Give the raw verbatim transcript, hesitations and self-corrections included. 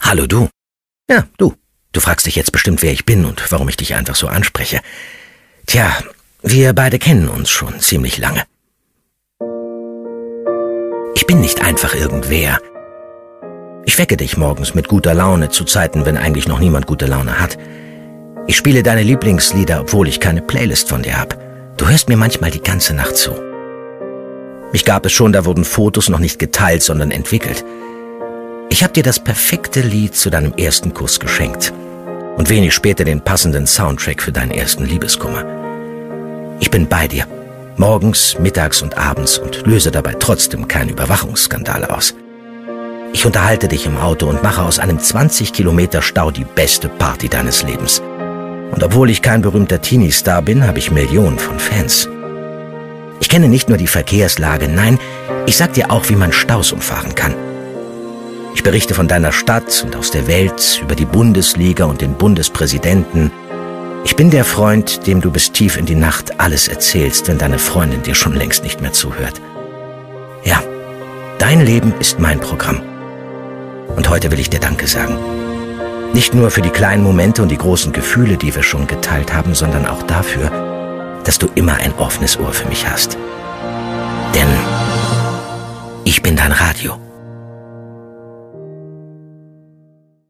Hallo du. Ja, du. Du fragst dich jetzt bestimmt, wer ich bin und warum ich dich einfach so anspreche. Tja, wir beide kennen uns schon ziemlich lange. Ich bin nicht einfach irgendwer. Ich wecke dich morgens mit guter Laune zu Zeiten, wenn eigentlich noch niemand gute Laune hat. Ich spiele deine Lieblingslieder, obwohl ich keine Playlist von dir hab. Du hörst mir manchmal die ganze Nacht zu. Mich gab es schon, da wurden Fotos noch nicht geteilt, sondern entwickelt. Ich hab dir das perfekte Lied zu deinem ersten Kuss geschenkt und wenig später den passenden Soundtrack für deinen ersten Liebeskummer. Ich bin bei dir, morgens, mittags und abends und löse dabei trotzdem keine Überwachungsskandale aus. Ich unterhalte dich im Auto und mache aus einem zwanzig Kilometer Stau die beste Party deines Lebens. Und obwohl ich kein berühmter Teenie-Star bin, habe ich Millionen von Fans. Ich kenne nicht nur die Verkehrslage, nein, ich sag dir auch, wie man Staus umfahren kann. Ich berichte von deiner Stadt und aus der Welt, über die Bundesliga und den Bundespräsidenten. Ich bin der Freund, dem du bis tief in die Nacht alles erzählst, wenn deine Freundin dir schon längst nicht mehr zuhört. Ja, dein Leben ist mein Programm. Und heute will ich dir Danke sagen. Nicht nur für die kleinen Momente und die großen Gefühle, die wir schon geteilt haben, sondern auch dafür, dass du immer ein offenes Ohr für mich hast. Denn ich bin dein Radio.